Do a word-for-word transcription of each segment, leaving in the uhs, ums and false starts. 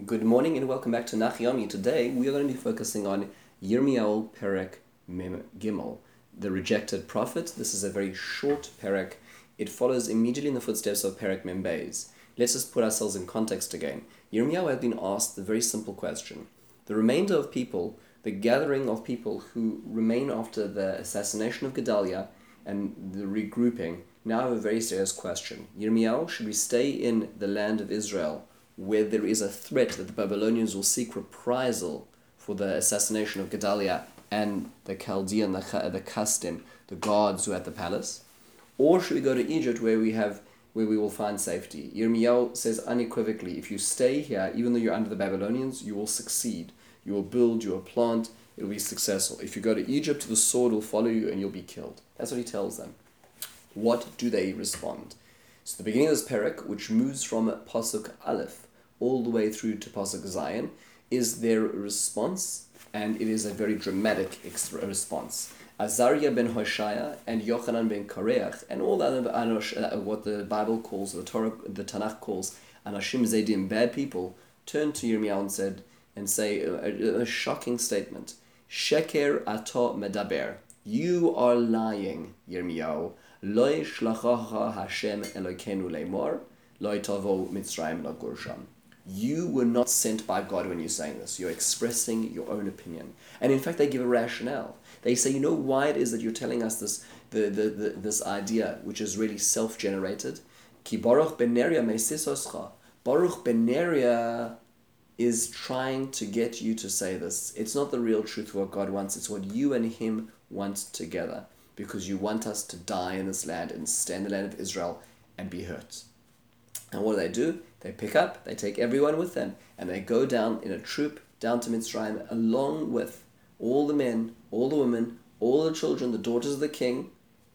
Good morning and welcome back to Nachyomi. Today we are going to be focusing on Yirmiyahu Perek Mem Gimel, the rejected prophet. This is a very short perek. It follows immediately in the footsteps of Perek Mem Beis. Let's just put ourselves in context again. Yirmiyahu had been asked the very simple question. The remainder of people, the gathering of people who remain after the assassination of Gedaliah and the regrouping, now have a very serious question. Yirmiyahu, should we stay in the land of Israel where there is a threat that the Babylonians will seek reprisal for the assassination of Gedaliah and the Chaldean, the, the Kasdim, the guards who are at the palace? Or should we go to Egypt where we have where we will find safety? Yirmiyahu says unequivocally, if you stay here, even though you're under the Babylonians, you will succeed. You will build, you will plant, it will be successful. If you go to Egypt, the sword will follow you and you'll be killed. That's what he tells them. What do they respond? So the beginning of this perek, which moves from Pasuk Aleph all the way through to Pasuk Zayin, is their response, and it is a very dramatic ex- response. Azariah ben Hoshaya and Yochanan ben Kareach and all the other Anosh, uh, what the Bible calls, the Torah, the Tanakh calls Anashim Zedim, bad people, turned to Yirmiyahu and said and say a, a, a shocking statement: Sheker ato medaber, you are lying, Yirmiyahu. Loi shlachacha Hashem Elokeinu leimor, loi tavo Mitzrayim lagursham. You were not sent by God when you're saying this. You're expressing your own opinion. And in fact, they give a rationale. They say, you know why it is that you're telling us this the, the, the this idea, which is really self-generated? Ki Baruch ben Neria meisisoscha. Baruch ben Neria is trying to get you to say this. It's not the real truth of what God wants. It's what you and him want together, because you want us to die in this land and stay in the land of Israel and be hurt. And what do they do? They pick up, they take everyone with them, and they go down in a troop down to Mitzrayim, along with all the men, all the women, all the children, the daughters of the king,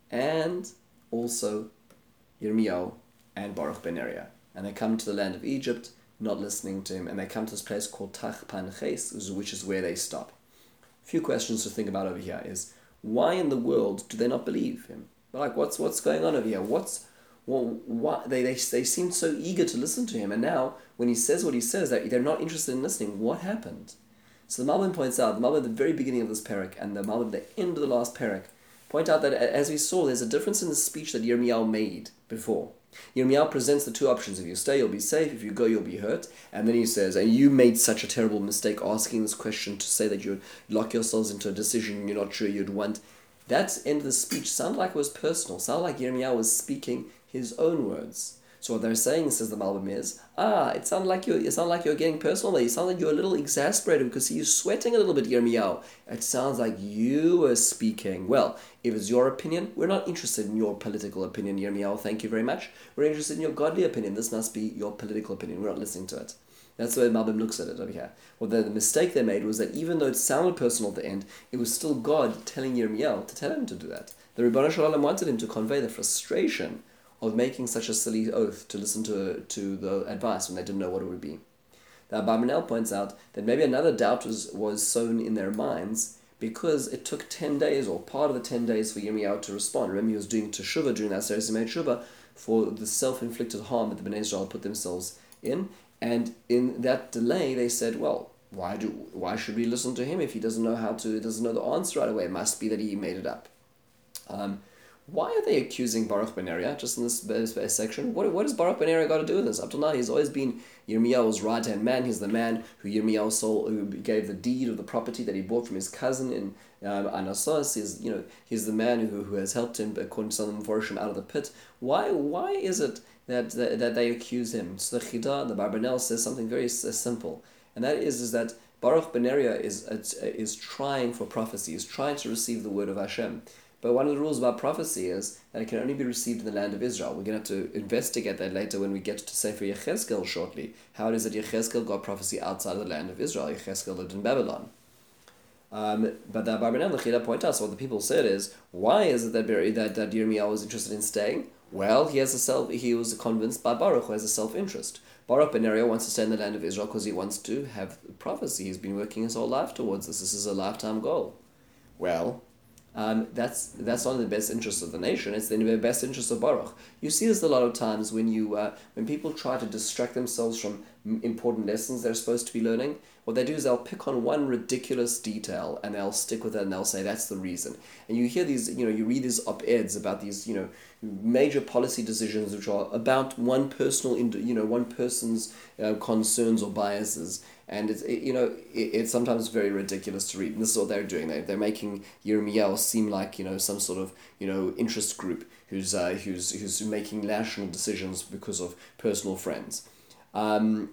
and also Yirmiyahu and Baruch ben Neriah. And they come to the land of Egypt, not listening to him, and they come to this place called Tachpanches, which is where they stop. A few questions to think about over here is, why in the world do they not believe him? Like, what's what's going on over here? What's well, why they they they seemed so eager to listen to him, and now when he says what he says, that they're not interested in listening. What happened? So the Malbim points out, the Malbim at the very beginning of this perek and the Malbim at the end of the last perek point out that, as we saw, there's a difference in the speech that Yirmiyahu made before. Yirmiyahu presents the two options: if you stay, you'll be safe; if you go, you'll be hurt. And then he says, and you made such a terrible mistake asking this question to say that you'd lock yourselves into a decision you're not sure you'd want. That end of the speech sounded like it was personal, sounded like Yirmiyahu was speaking his own words. So what they're saying, says the Malbim, is, ah, it sounded like you're, it sounded like you're getting personal there. You sound like you're a little exasperated because you're sweating a little bit, Yirmiyahu. It sounds like you were speaking. Well, if it's your opinion, we're not interested in your political opinion, Yirmiyahu. Thank you very much. We're interested in your godly opinion. This must be your political opinion. We're not listening to it. That's the way Malbim looks at it over here. Well, the, the mistake they made was that even though it sounded personal at the end, it was still God telling Yirmiyahu to tell him to do that. The Rebbeinu Shalom wanted him to convey the frustration of making such a silly oath to listen to to the advice when they didn't know what it would be. The Abarbanel points out that maybe another doubt was, was sown in their minds because it took ten days, or part of the ten days, for Yirmiyahu to respond. Remember, he was doing teshuvah during that series, he made teshuvah for the self-inflicted harm that the Bnei Israel put themselves in. And in that delay, they said, well, why do why should we listen to him if he doesn't know how to, doesn't know the answer right away? It must be that he made it up. Um, why are they accusing Baruch ben Neriah just in this, this section? What what has Baruch ben Neriah got to do with this? Up till now, he's always been Yirmiyahu's right-hand man. He's the man who Yirmiyahu sold, who gave the deed of the property that he bought from his cousin in um, Anasos. He's, you know, he's the man who, who has helped him, according to some of them, out of the pit. Why why is it that that, that they accuse him? So the Chida, the Barbanel, says something very uh, simple, and that is, is that Baruch ben Neriah is, uh, is trying for prophecy, is trying to receive the word of Hashem. But one of the rules about prophecy is that it can only be received in the land of Israel. We're going to have to investigate that later when we get to Sefer Yechezkel shortly. How it is that Yechezkel got prophecy outside of the land of Israel. Yechezkel lived in Babylon. Um, but the Abarbanel, the Chida, point out, so what the people said is, why is it that, that, that Yirmiyahu was interested in staying? Well, he has a self. He was convinced by Baruch, who has a self-interest. Baruch ben Neriah wants to stay in the land of Israel because he wants to have prophecy. He's been working his whole life towards this. This is a lifetime goal. Well, Um, that's that's not in the best interest of the nation. It's in the best interest of Baruch. You see this a lot of times when you uh, when people try to distract themselves from important lessons they're supposed to be learning, what they do is they'll pick on one ridiculous detail and they'll stick with it and they'll say that's the reason. And you hear these, you know, you read these op-eds about these, you know, major policy decisions which are about one personal, you know, one person's uh, concerns or biases. And it's, it, you know, it, it's sometimes very ridiculous to read. And this is what they're doing. They, they're making Yirmiyahu seem like, you know, some sort of, you know, interest group who's, uh, who's, who's making national decisions because of personal friends. Um,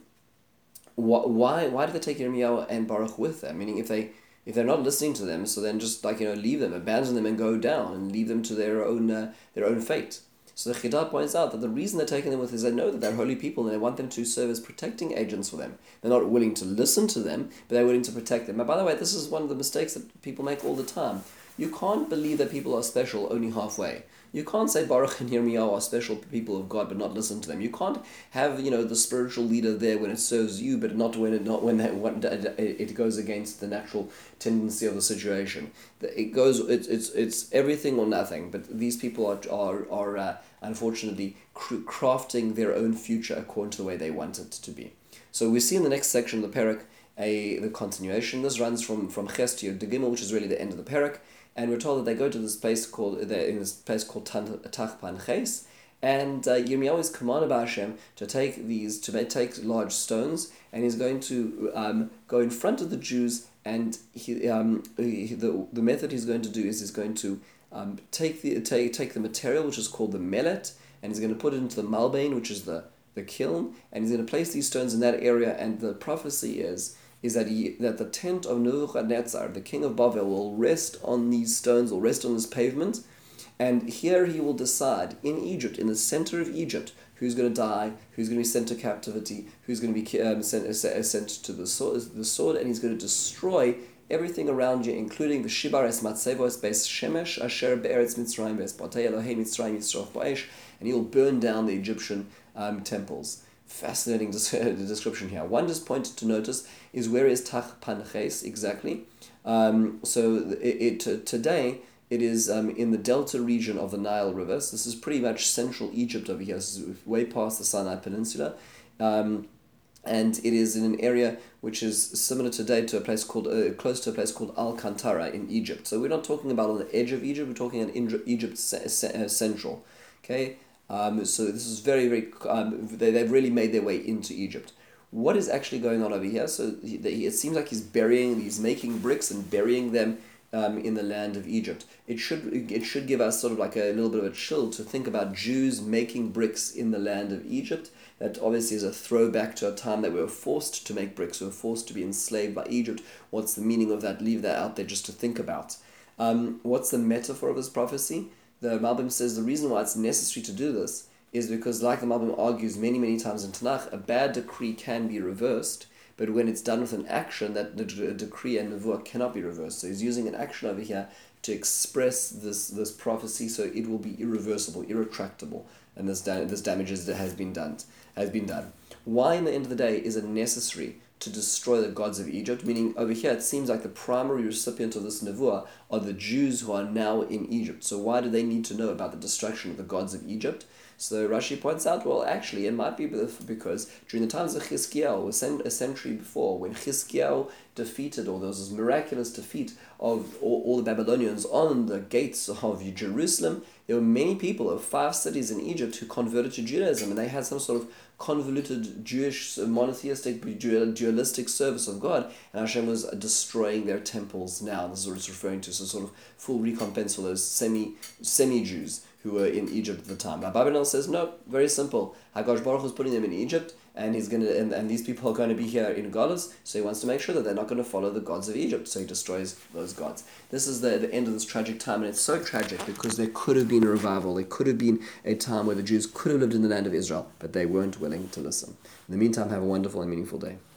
wh- why why do they take Yirmiyahu and Baruch with them? Meaning if they if they're not listening to them, so then just like, you know, leave them, abandon them and go down and leave them to their own uh, their own fate. So the Chida points out that the reason they're taking them with is they know that they're holy people and they want them to serve as protecting agents for them. They're not willing to listen to them, but they're willing to protect them. And by the way, this is one of the mistakes that people make all the time. You can't believe that people are special only halfway. You can't say Baruch and Yirmiyahu are special people of God, but not listen to them. You can't have, you know, the spiritual leader there when it serves you, but not when it not when that when it goes against the natural tendency of the situation. It goes it's it's it's everything or nothing. But these people are are are uh, unfortunately crafting their own future according to the way they want it to be. So we see in the next section of the parak a the continuation. This runs from from Ches to Yud Gimel, which is really the end of the parak. And we're told that they go to this place called they're in this place called Tachpan Ches, and uh, Yirmiyahu is commanded by Hashem to take these to take large stones, and he's going to um, go in front of the Jews, and he, um, he, the the method he's going to do is he's going to um, take the take take the material which is called the mellet, and he's going to put it into the malbain, which is the the kiln, and he's going to place these stones in that area. And the prophecy is. is that he, that the tent of Nebuchadnezzar, the king of Babel, will rest on these stones, will rest on this pavement, and here he will decide, in Egypt, in the center of Egypt, who's going to die, who's going to be sent to captivity, who's going to be um, sent, uh, sent to the sword, the sword, and he's going to destroy everything around you, including the Shibar es Matzevos beis Shemesh, Asher be'eretz Mitzrayim beis Batei Elohei Mitzrayim Yisroch ba'esh, and he'll burn down the Egyptian um, temples. Fascinating description here. One just point to notice is where is Tachpan Ches exactly. Um, so it, it today it is um, in the delta region of the Nile River. So this is pretty much central Egypt over here. This is way past the Sinai Peninsula, um, and it is in an area which is similar today to a place called uh, close to a place called Al-Qantara in Egypt. So we're not talking about on the edge of Egypt. We're talking in Egypt central. Okay. Um, so this is very, very, um, they, they've really made their way into Egypt. What is actually going on over here? So he, he, it seems like he's burying, he's making bricks and burying them um, in the land of Egypt. It should it should give us sort of like a little bit of a chill to think about Jews making bricks in the land of Egypt. That obviously is a throwback to a time that we were forced to make bricks, we were forced to be enslaved by Egypt. What's the meaning of that? Leave that out there just to think about. Um, what's the metaphor of this prophecy? The Malbim says the reason why it's necessary to do this is because, like the Malbim argues many, many times in Tanakh, a bad decree can be reversed, but when it's done with an action, that the d- decree and nevuah cannot be reversed. So he's using an action over here to express this this prophecy, so it will be irreversible, irretractable, and this da- this damage is, has been done. Has been done. Why, in the end of the day, is it necessary to destroy the gods of Egypt? Meaning, over here, it seems like the primary recipient of this nevuah are the Jews who are now in Egypt. So why do they need to know about the destruction of the gods of Egypt? So Rashi points out, well, actually, it might be because during the times of Chizkiyahu, a century before, when Chizkiyahu defeated, or there was this miraculous defeat of all, all the Babylonians on the gates of Jerusalem, there were many people of five cities in Egypt who converted to Judaism, and they had some sort of convoluted Jewish monotheistic dualistic service of God, and Hashem was destroying their temples now. This is what it's referring to, so sort of full recompense for those semi semi Jews who were in Egypt at the time. Now Babylon says no, very simple. Hakadosh Baruch Hu is putting them in Egypt, and he's gonna and, and these people are going to be here in Galus, so he wants to make sure that they're not going to follow the gods of Egypt, so he destroys those gods. This is the, the end of this tragic time, and it's so tragic because there could have been a revival, there could have been a time where the Jews could have lived in the land of Israel, but they weren't willing to listen. In the meantime, have a wonderful and meaningful day.